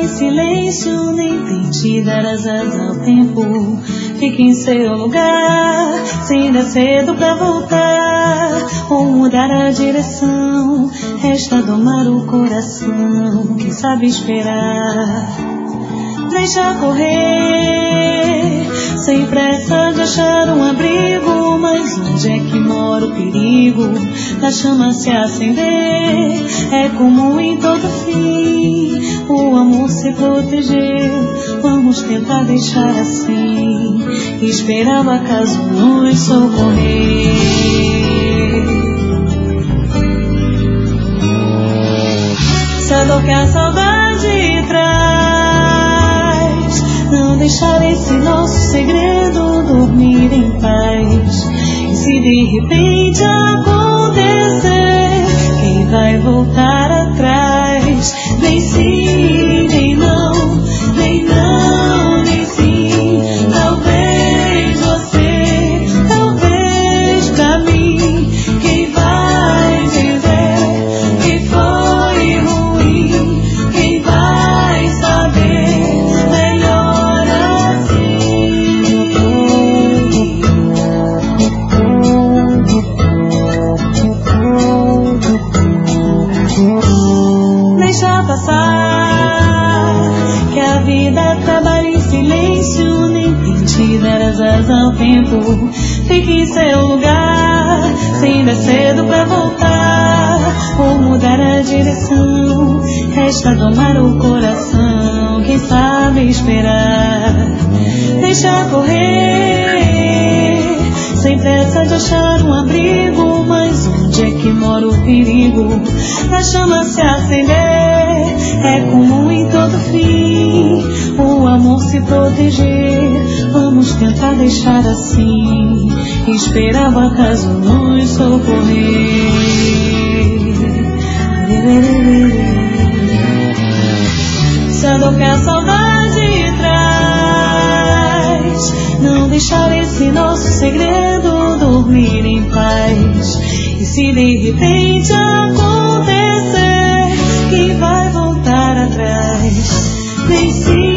em silêncio, nem tente dar asas ao tempo. Fique em seu lugar, se ainda é cedo pra voltar ou mudar a direção. Resta domar o coração, quem sabe esperar. Deixa correr, sem pressa de achar um abrigo. Mas onde é que mora o perigo da chama se acender? É comum em todo fim o amor se proteger. Vamos tentar deixar assim, esperar o acaso nos socorrer. Se a dor que a saudade traz não deixar esse nosso segredo dormir em paz. E se de repente acontecer, quem vai voltar atrás? Nem sim, nem não, nem não, nem sim. Talvez você, talvez pra mim, quem vai dizer que foi ruim? Quem vai saber melhor assim? Deixa passar, que a vida trabalha em silêncio, nem tente dar asas ao tempo. Fique em seu lugar, se ainda é cedo pra voltar ou mudar a direção. Resta domar o coração, quem sabe esperar. Deixa correr, sem pressa de achar um abrigo. Mas onde é que mora o perigo da chama se acender? É comum em todo fim o amor se proteger. Vamos tentar deixar assim, esperar o acaso nos socorrer. Se a dor que a saudade traz não deixar esse nosso segredo dormir em paz. E se de repente acontecer, quem vai voltar atrás? Nem sim.